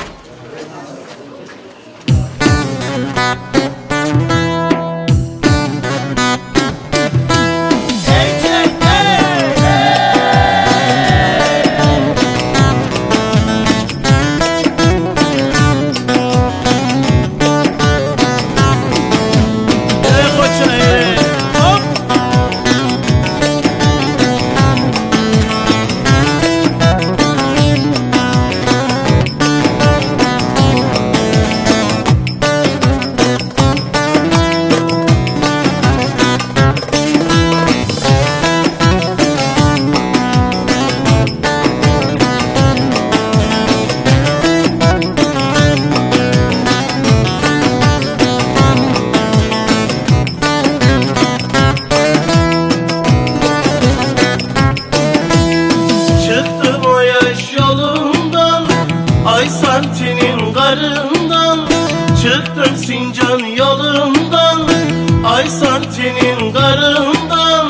Ay Santinin garından, çıktım Sincan yolundan. Ay Santinin garından.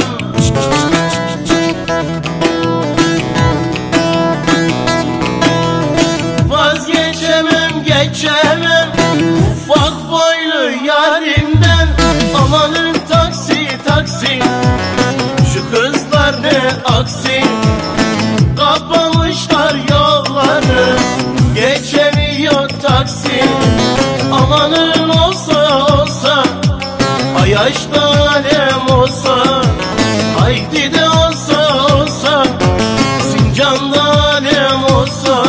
Vazgeçemem, geçemem ufak boylu yarimden. Amanın taksi taksi, şu kızlar ne aksi. Kapamışlar yolları, geçemiyor taksi. Amanın olsa olsa, Ayaş'ta alem olsa. Haydi de olsa olsa, Sincan'da alem olsa.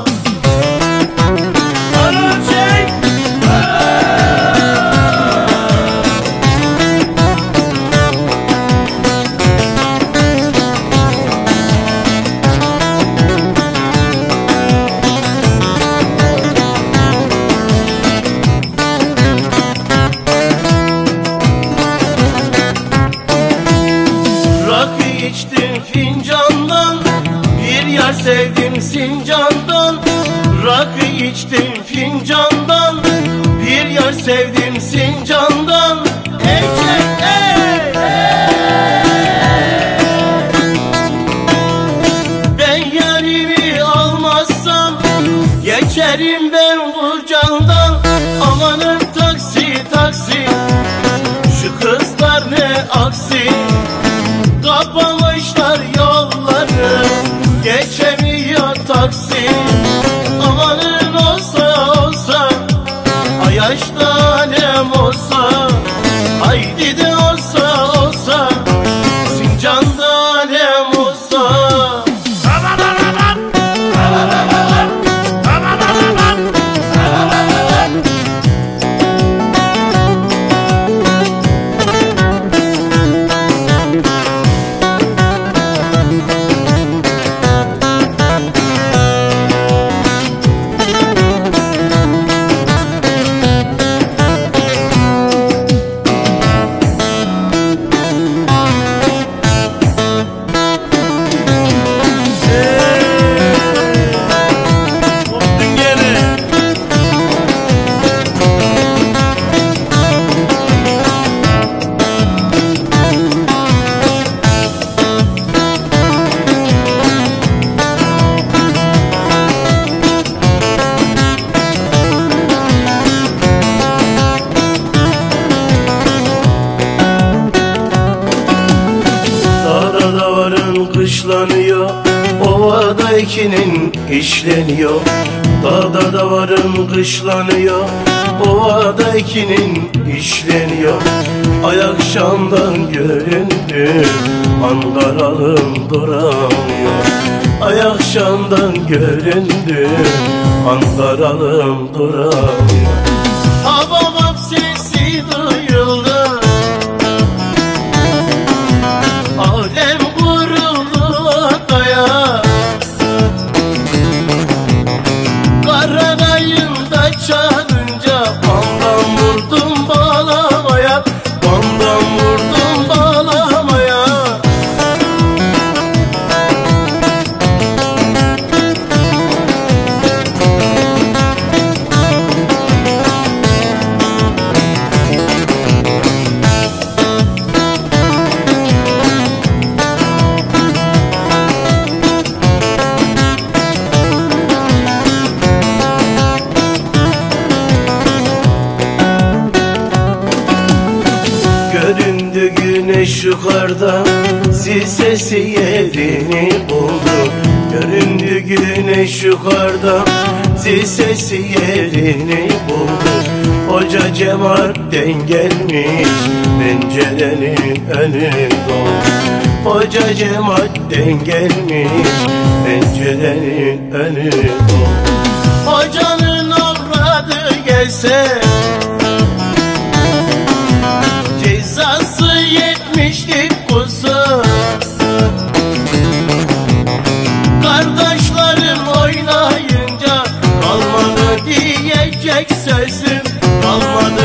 İçtim fincandan, bir yar sevdim Sincan'dan. Rakı içtim fincandan, bir yar sevdim Sincan'dan. Ey çek ey, ben yarimi almazsam geçerim ben bu candan. Amanın taksi taksi, şu kızlar ne aksi. Kapamışlar yolları, geçemiyor taksi. Amanın olsa olsa, Ayaş'ta alem olsa. Haydi de olsa olsa, Sincan'da alem olsa. Kışlanıyor, ovada ikinin işleniyor. Dağda da varın kışlanıyor, ovada ikinin işleniyor. Ay akşamdan göründü, Ankaralım duramıyor. Ay akşamdan göründü, Ankaralım duramıyor. Babam sesi duyuldu, alem Karadayımda çalınca, bandan vurdum bağlamaya, bandan vurdum bağlamaya. güneş yukarıda, zil sesi yerini buldu. Göründü güneş yukarıda, zil sesi yerini buldu. Hoca cemaatten gelmiş, pencerenin önü doldu. Hoca cemaatten gelmiş, pencerenin önü doldu. Hocanın avradı gelse, cezası 70'lik kusur. Kardeşlerim oynayınca kalmadı diyecek sözüm, kalmadı